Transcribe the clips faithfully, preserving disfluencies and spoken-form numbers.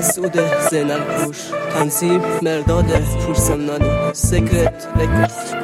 مسعود زینل پور، تنظیم مرداد پورسمنانی، سیکرت رکورد.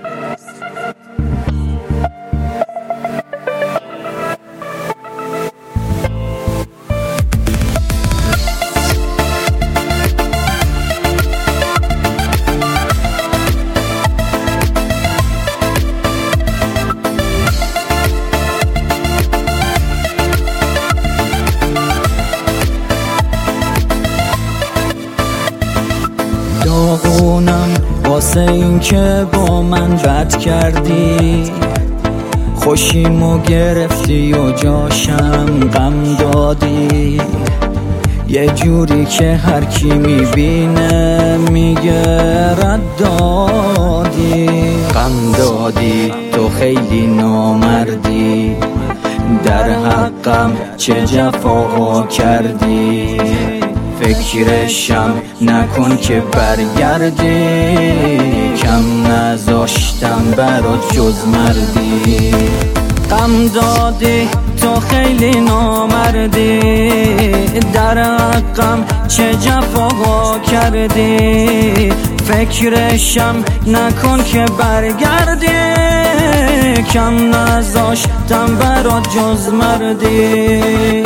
داغونم واسه این که با من بد کردی، خوشیمو گرفتی و جاشم غم دادی، یه جوری که هر کی میبینه میگه رد دادی. غم دادی تو خیلی نامردی، در حقم چه جفاها کردی، فکرشم نکن که برگردی، کم نذاشتم برات جز مردی. غم دادی تو خیلی نامردی، در حقم چه جفاها کردی، فکرشم نکن که برگردی، کم نذاشتم برات جز مردی.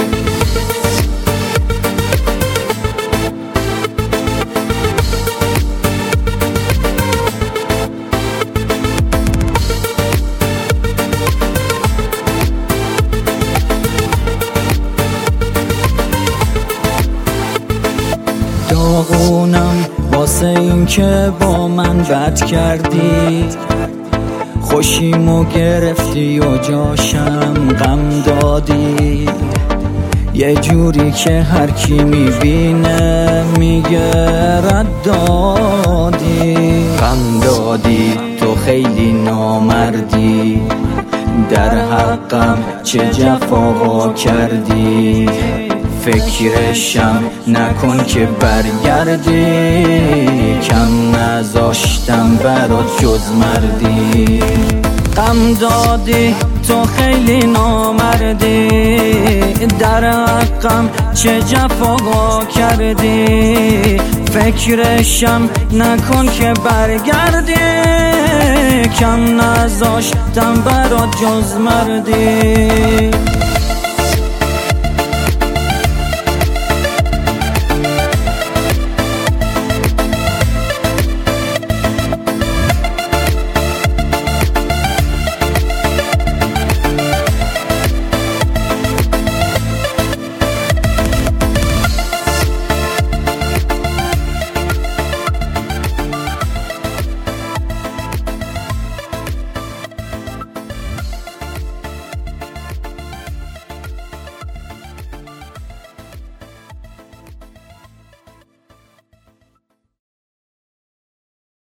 داغونم واسه این که با من بد کردی، خوشیمو گرفتی و جاشم غم دادی، یه جوری که هر کی میبینه میگه رد دادی. غم دادی تو خیلی نامردی، در حقم چه جفاها کردی، فکرشم نکن که برگردی، کم نذاشتم برات جز مردی. غم دادی تو خیلی نامردی، در حقم چه جفاها کردی، فکرشم نکن که برگردی، کم نذاشتم برات جز مردی.